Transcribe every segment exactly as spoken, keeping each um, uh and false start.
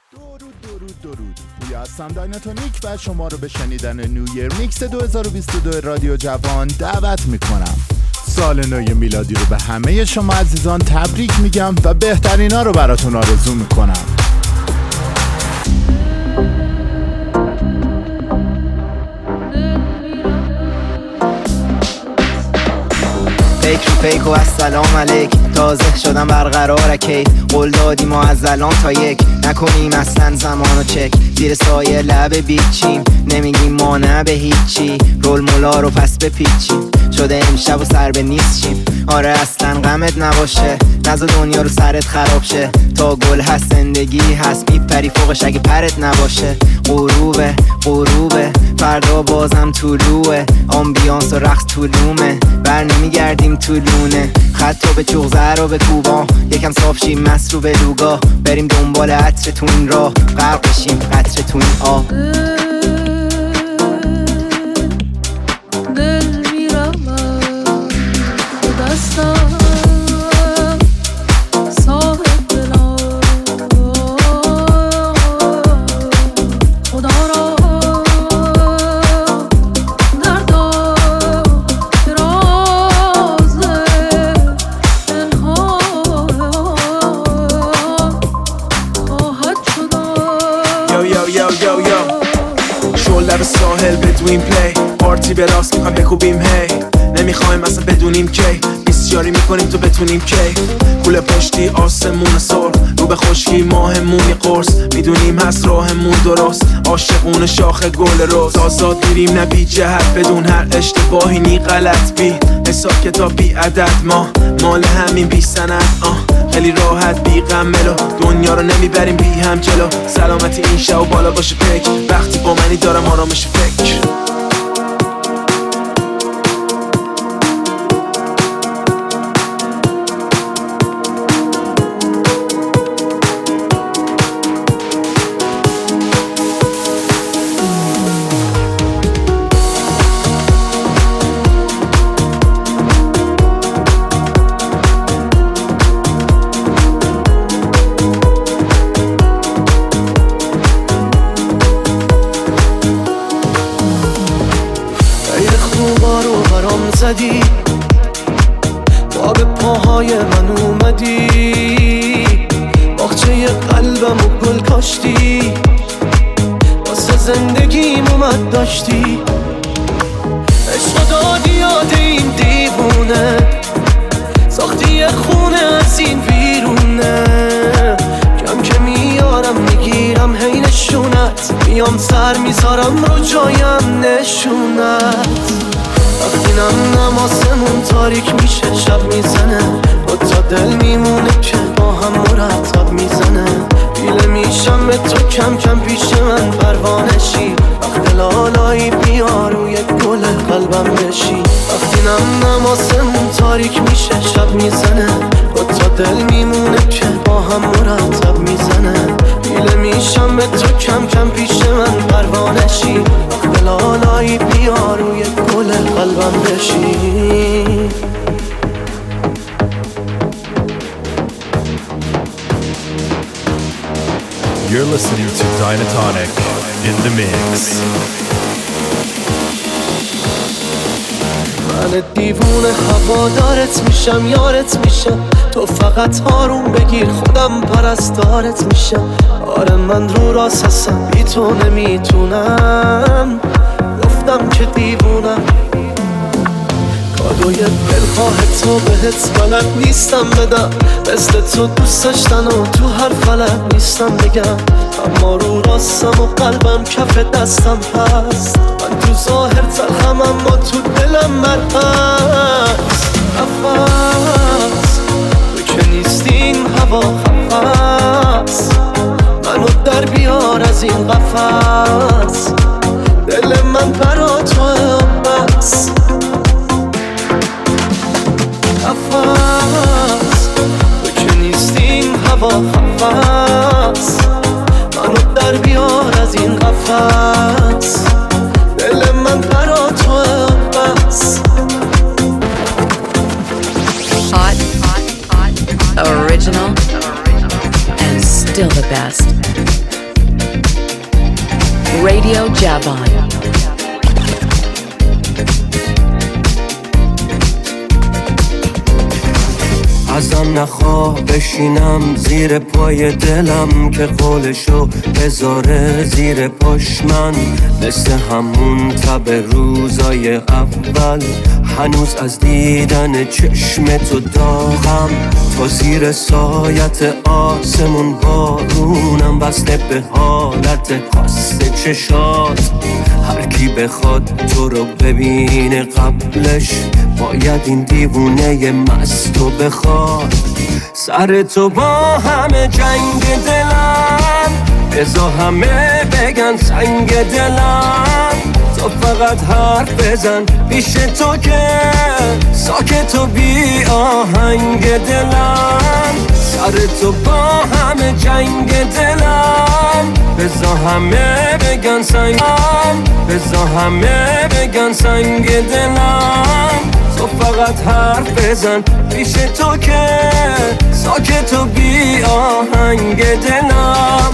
درود درود درود پویا هستم دایناتونیک و شما رو به شنیدن نیویر میکس دو هزار و بیست و دو رادیو جوان دعوت میکنم. سال نو میلادی رو به همه شما عزیزان تبریک میگم و بهترینا رو براتون آرزو میکنم. فکر فیک و السلام علیک، تازه شدم برقرار کی قول دادی ما از الان تا یک نکنیم اصلا زمانو چک، زیر سایه لب بیچیم نمیگیم ما نه به هیچی، رول مولا رو پس بپیچیم شده امشب و سر به نیست چیم. آره اصلا غمت نباشه، نزا دنیا رو سرت خراب شه، تا گل هست زندگی هست میپری فوقش اگه پرت نباشه. غروبه غروبه فردا بازم طلوعه، آمبیانس و رقص طولومه بر نمیگردیم طولونه، خطا به چغزه رو به کوبا یکم صاف شیم مست رو به لوگا، بریم دنبال عطر تو این راه غرق بشیم قطر تو این آه. دل میرم به دستم صاحب دلم خدا را دردا راز دلها خواهد شدن. یو یو یو یو یو شو لب ساحل بدوین پلی پارتی به راست میخوایم بکوبیم هی نمیخوایم اصلا بدونیم کی بسیاری میکنیم تو بتونیم کی کوله پشتی آسمون سر رو به خشکی ماهمونی قرص میدونیم هست راهمون درست عاشقون شاخ گل روز آزاد میریم نه بی جهت بدون هر اشتباهی نی غلط بی حساب کتاب بی عدد ما مال همین بی سند آه خیلی راحت بی غم ملو دنیا رو نمیبریم بی هم جلو سلامتی این شب و بالا باشه پک وقتی با منی دارم آرامش فکر. زدی با به پاهای من اومدی باغچه قلبم و گل کاشتی واسه زندگیم اومد داشتی عشق دادی یاد این دیوونه ساختی یه خونه از این ویرونه کم که میارم میگیرم هی نشونت میام سر میذارم رو جایم نشونت وقتی نم نم آسمون تاریک میشه شب میزنه با تا دل میمونه که با هم مرتب میزنه پیله میشم به تو کم کم پیش من پروانشی وقت لالایی بیا روی گل قلبم بشی وقتی نم نم آسمون تاریک میشه شب میزنه با تا دل میمونه که با هم مرتب میزنه پیله میشم به تو کم کم پیش من پروانشی وقت لالایی بیا روی گل قلبم بشی. You're listening to Dynatonic in the mix. من دیوونه هوادارت میشم یارت میشم تو فقط آروم بگیر خودم پرستارت میشم آره من رو راست هستم بی تو نمیتونم گفتم که دیوونم کادوی دلخواه تو بهت بلد نیستم بدم مثل تو دوست داشتن و تو هر فلک نیستم بگم اما رو راستم و قلبم کف دستم هست من تو ظاهر تلخم اما تو دلم من هست نفس تو که نیستیم هوا خفست منو در بیار از این قفس دل من برا تو بس نفس تو که نیستیم هوا خفست منو در بیار از این قفس دل من برا تو بس. Hot, hot, hot, original, and still the best. Radio Javan. ازم نخواه بشینم زیر پای دلم که قولشو بذاره زیر پاش من مثل همون تب روزای اول هنوز از دیدن چشم تو داغم تا زیر سایت آسمون بارونم وصله به حالت خاص چشات هر کی بخواد تو رو ببینه قبلش باید این دیوونه مستو بخواد سر تو با همه جنگ دلم بزا همه بگن سنگ دلم تو فقط حرف بزن پیش تو که ساکت و بی آهنگ دلم سر تو با همه جنگ دلم بزا همه بگن سنگم بزا همه بگن سنگ دلم تو فقط حرف بزن پیش تو که ساکت و بی آهنگ دلم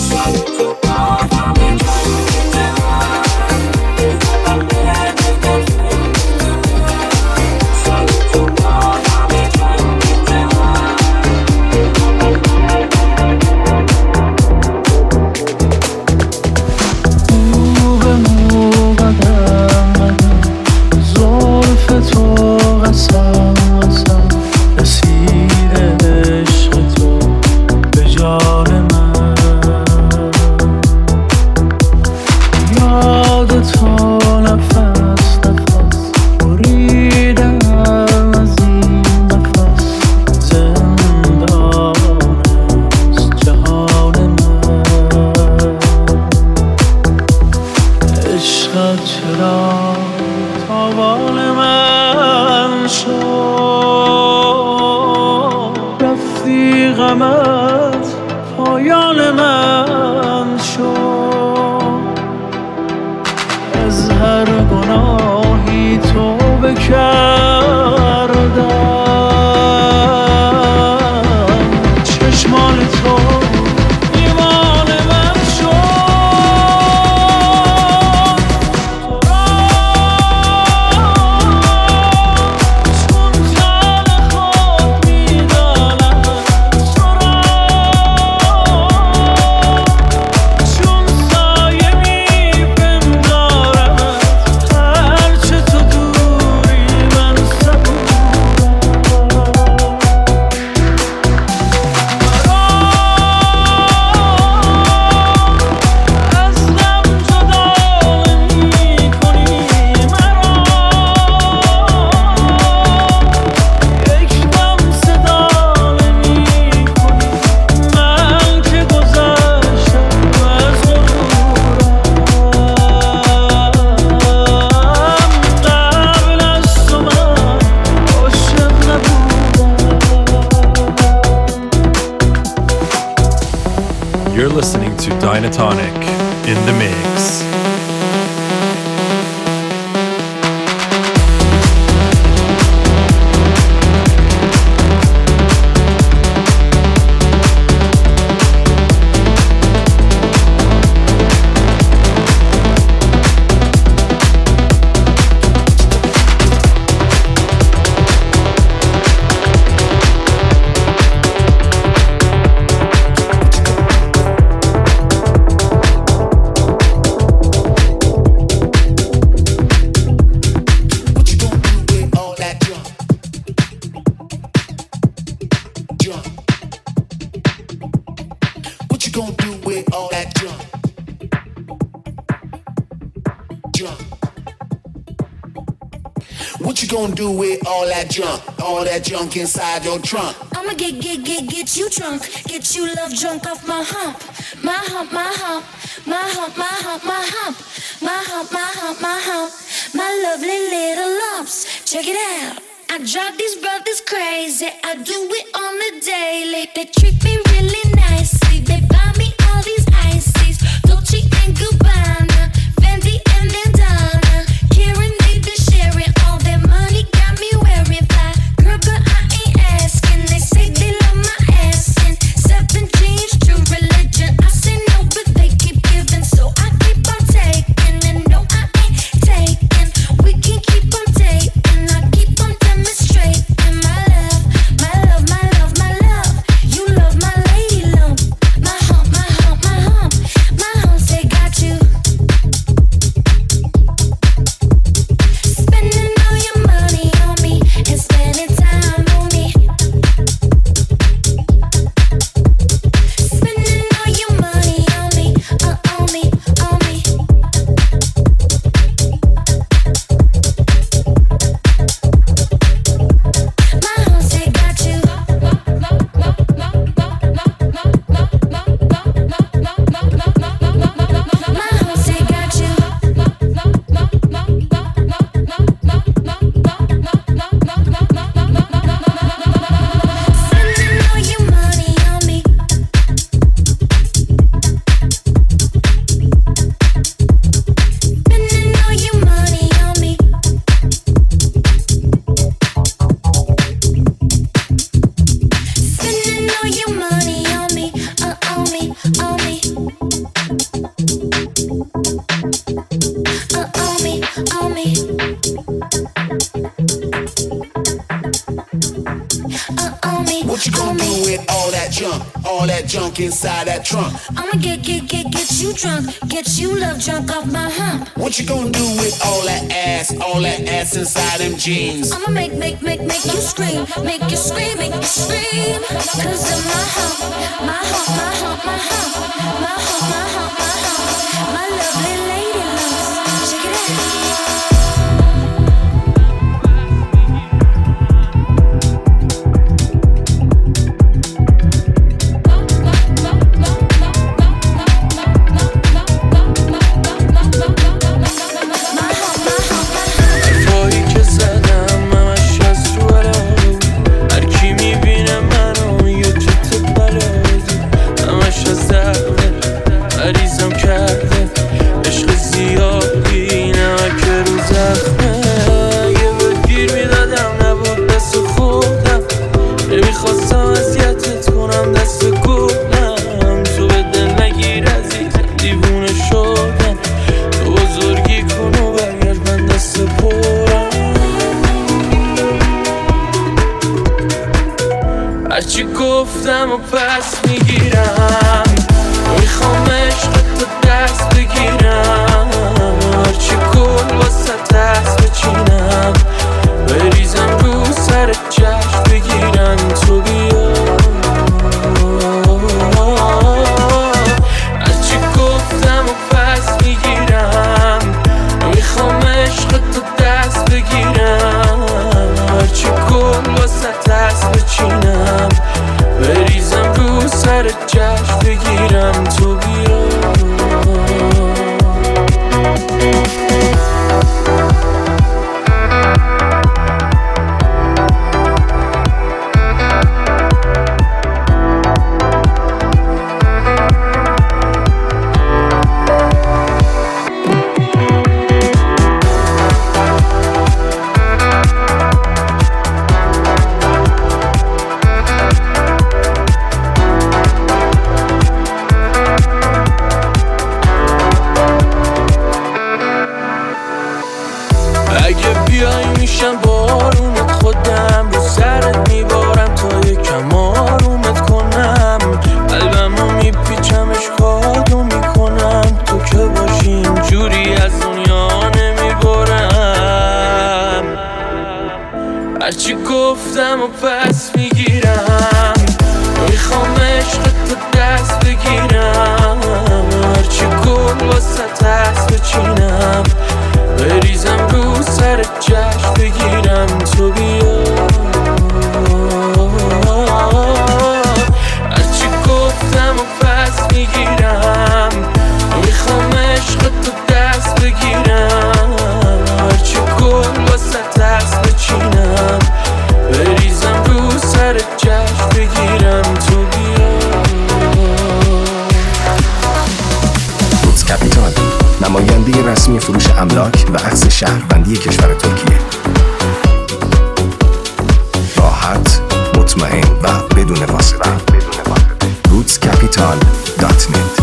Dynatonic in the mix. Do with all that junk, all that junk inside your trunk. I'ma get, get, get, get you drunk, get you love drunk off my hump, my hump, my hump, my hump, my hump, my hump, my hump, my hump, my hump, my lovely little lumps. Check it out. I drive these brothers crazy. I do it on the daily. They treat me really nicely. They buy me all these ices, Dolce and Gabbana, Fendi and Bandana, Karen need to share it. All their money got me wearing fly. Girl, but I ain't asking. They say they love my ass and seven jeans, true religion. I say no, but they keep giving, so I keep on junk inside that trunk. I'ma get, get, get, get you drunk, get you love drunk off my hump. What you gonna do with all that ass, all that ass inside them jeans? I'ma make, make, make, make you scream, make you scream, make you scream. Cause of my hump, my hump, my hump, my hump, my hump, my hump, my hump, my lovely lady lumps. Check it out. هرچی گفتم و پس میگیرم میخوام عشقتو دست بگیرم هرچی گل واسه دست بچینم بریزم رو سر جشن بگیرم تو بیا هرچی گفتم و پس میگیرم میخوام عشقتو دست بگیرم هرچی گل واسه دست بچینم بریزم رو سر جشن بگیرم تو بیا اگه بیای میشم بارونت خودم رو سرت میبارم تا یکم آرومت کنم قلبمو میپیچمش کادو میکنم تو که باشی اینجوری از دنیا نمیبارم هرچی گفتم و پس میگیرم میخوام عشقتو دست بگیرم هرچی گل واسه دست بچینم بریزم رو سر جشن بگیرم تو بیا هرچی گفتم و پس میگیرم میخوام عشقتو دست بگیرم هرچی گل واسه دست بچینم بریزم رو سر جشن بگیرم تو بیا روتس کپیتال نماینده رسمی فروش املاک و اخذ شهروندی کشور ترکیه راحت، مطمئن و بدون واسطه روتس کپیتال دات نت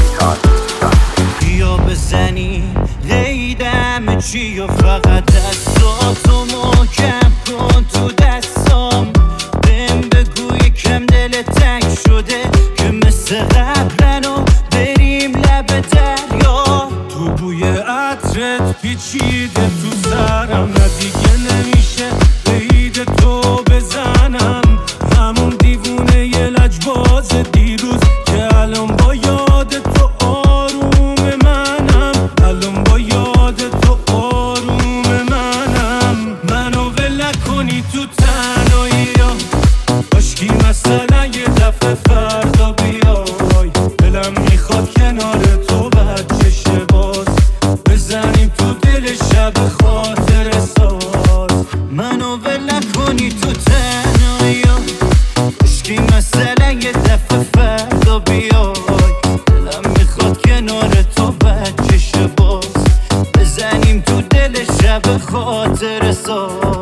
بیا بزنی قیدم چی و فقط دستاتو محکم کن تو دستام بهم بگو یکم دل تنگ شده که مثل قبلنو بریم لب دریا تو بوی عطرت پیچیده تو سرم نه دیگه نمیشه قید تو بزنم همون دیوونه یه لجباز دیروز که الان با یاد تو آروم منم الان با یاد تو آروم منم منو ول نکنی تو تنهایی باشکی مثلا یه دفعه فردا بیای دلم میخواد کنار تو بچشه باز بزنیم تو دل شب خاطر ساز منو ول نکنی تو تنهایی باشکی مثلا یه دفعه فردا بیای دلم میخواد کنار تو بچشه باز بزنیم تو دل شب خاطر ساز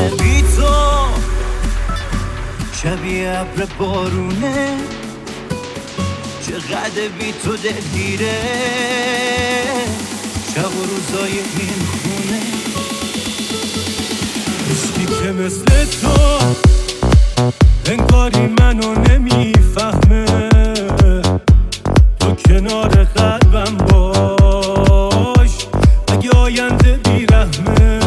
شبیه ابر بارونه زده بی تو دلگیره شب و روزای این خونه عشقی که مثل تو انگاری منو نمیفهمه تو کنار قلبم باش اگه آینده بیرحمه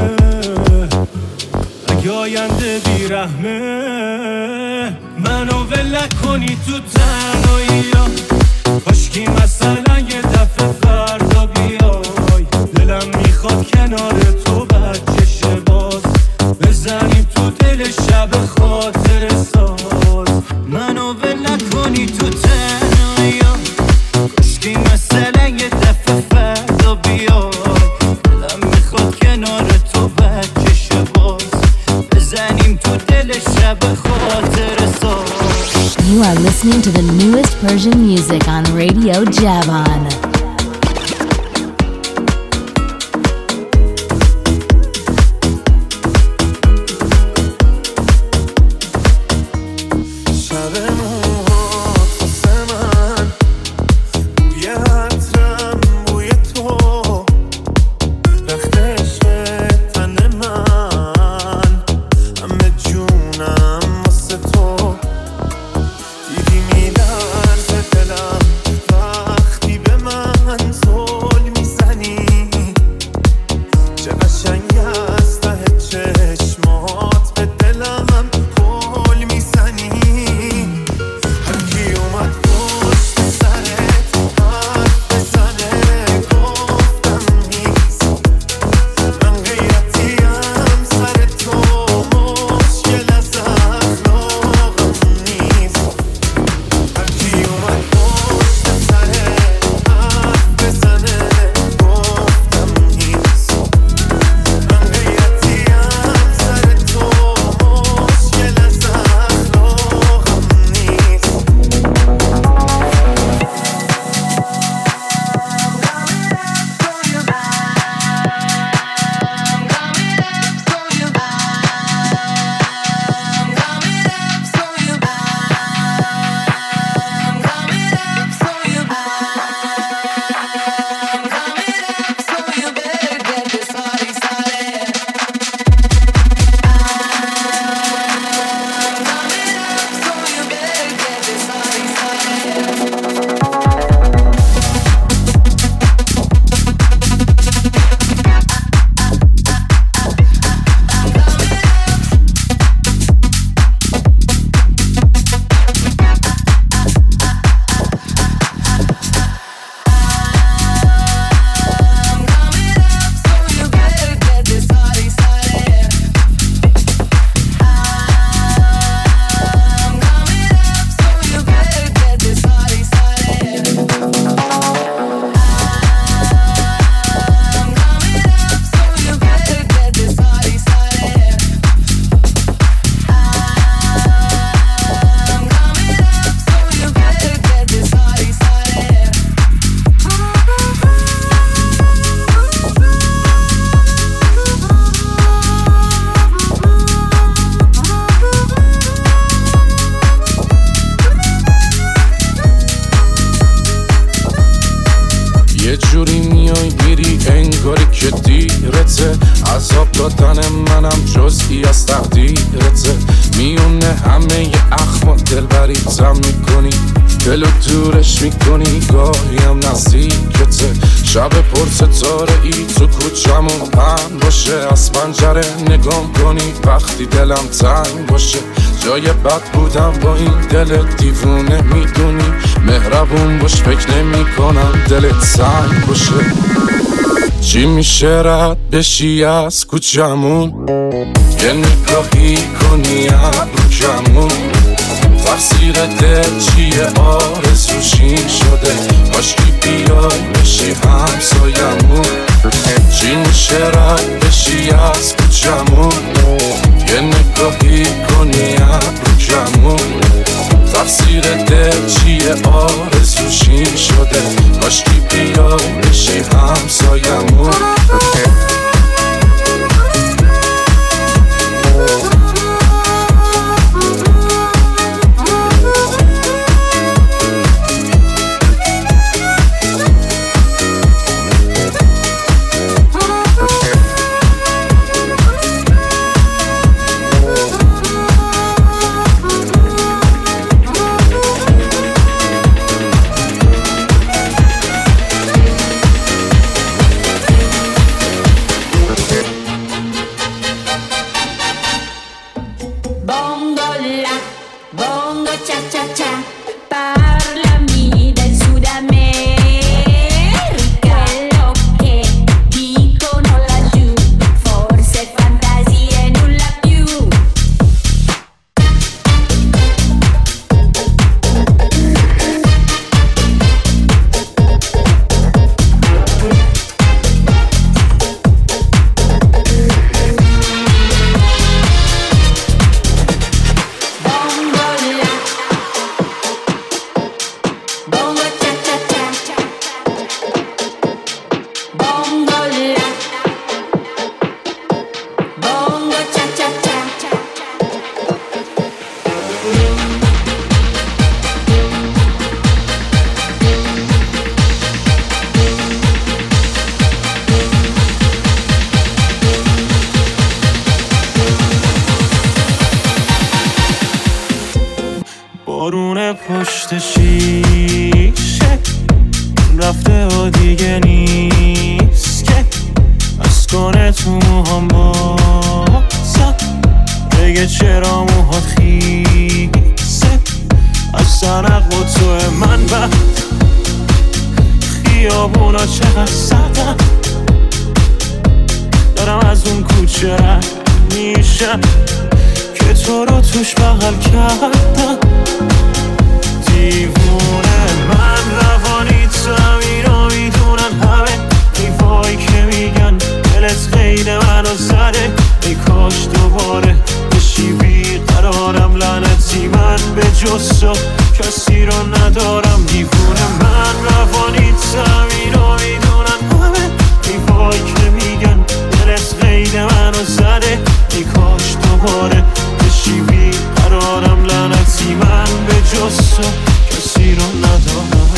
اگه آینده بیرحمه منو ول کنی تو تنهایی کاشکی مثلا یه دفعه فردا بیای دلم میخواد کنار تو بچه باز بزنیم تو دل شب خاطر ساز منو ول کنی تو تنهایی کاشکی مثلا یه دفعه فردا بیای دلم میخواد کنار تو بچه باز بزنیم تو دل شب خاطر ساز. You are listening to the newest Persian music on Radio Javan. دلم تنگ باشه جای بد بودم با این دل دیوونه میدونی مهربون باش فکر نمی کنم دلت سنگ باشه چی میشه رد بشی از کوچمون یه نگاهی کنی ابرو کمون تقصیر دل چیه آرزوشی شده کاشکی بیای بشی همسایمون چی میشه رد بشی از کوچمون یه نگاهی کنی ابرو کمون تقصیر دل چیه آرزوشی شده کاشکی بیای بشی همسایمون پشت شیشه رفته و دیگه نیست که از کنه تو موهام بازم بگه چرا موهات خیسه از سرق و تو من بعد خیابونا چقدر سردم دارم از اون کوچه رد میشم که تو رو توش بغل کردم دیوونه من روانی زمین رو میدونن همه ای وای که میگن دلت غیر منو زده ای کاش دوباره بشی بیقرارم لعنتی من به جز تو کسی رو ندارم دیوونه من روانی زمین رو میدونن همه ای وای که میگن دلت غیر منو زده ای کاش دوباره بشی بیقرارم لعنتی من به جز تو کسی رو ندارم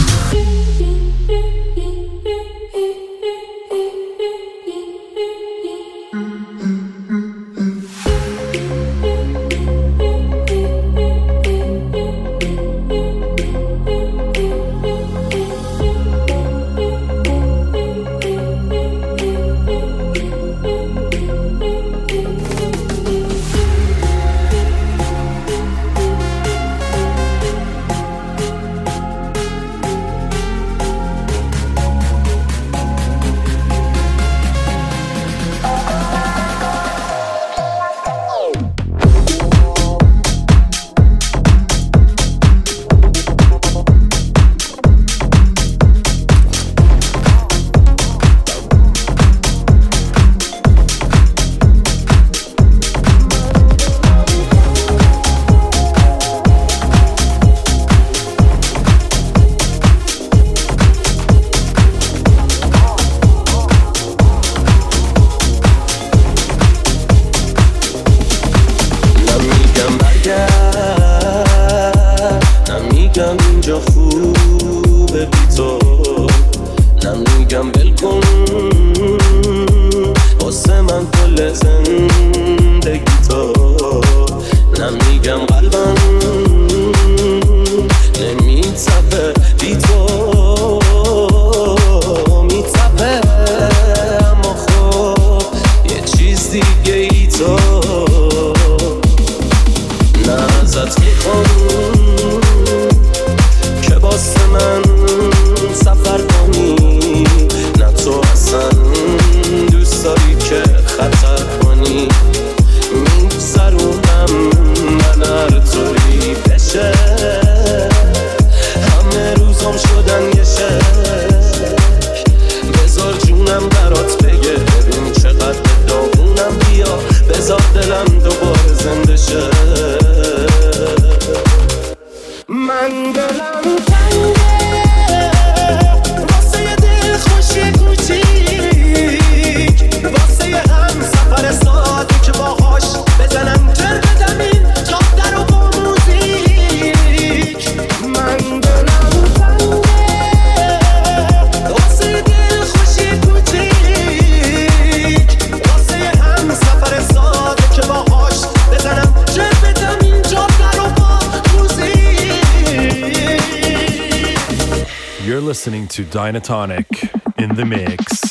Listening to Dynatonic in the mix.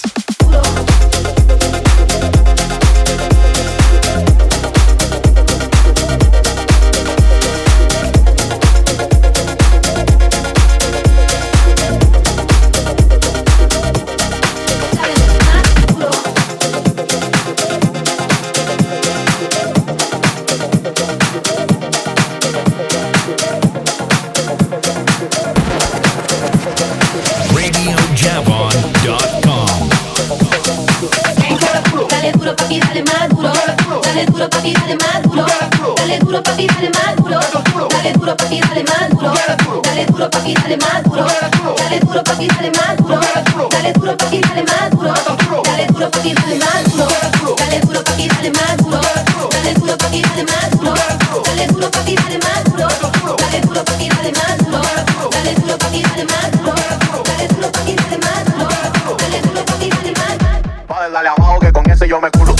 Dale abajo que con ese yo me curo.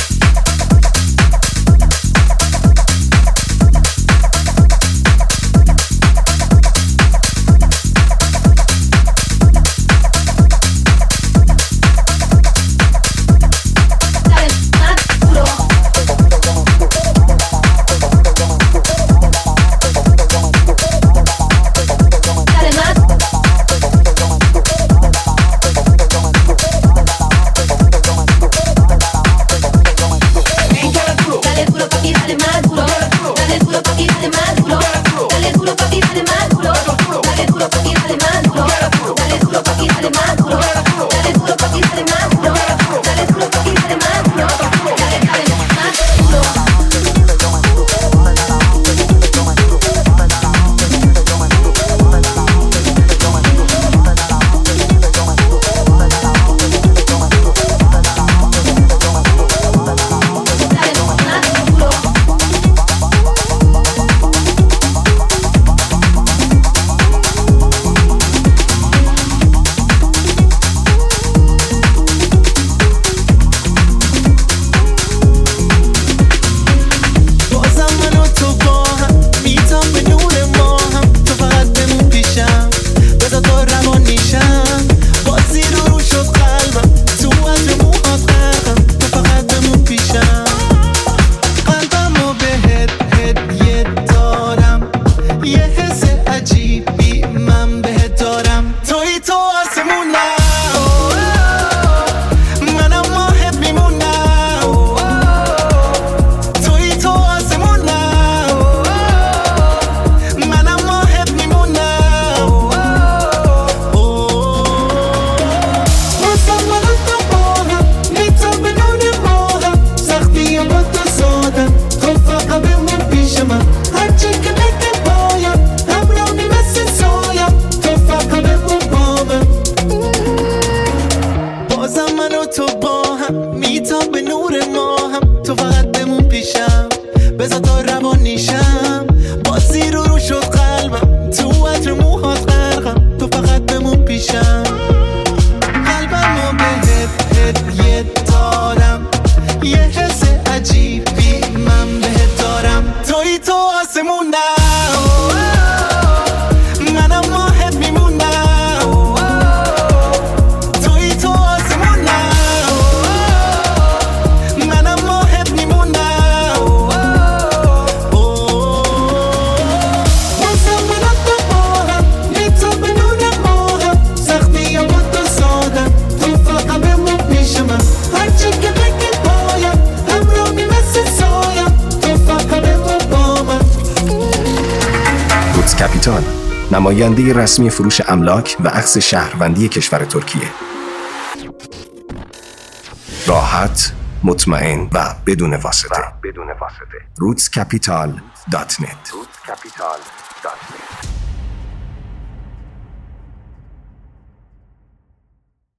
میشم قلبمو بهت هدیه دارم یه حس عجیبی من بهت دارم توی تو آسمونم منم ماهت میمونم توی تو آسمونم منم ماهت میمونم واسم بلد بماهم یه تو بدون ماهم سختی یا با تو سادم تو فقط بمون پیش من هرچی که بگی بایم همراهی مثل سایم تو فقط بمون با من رودز کپیتال، نماینده رسمی فروش املاک و اخذ شهروندی کشور ترکیه. راحت، مطمئن و بدون واسطه. رودز کپیتال دات نت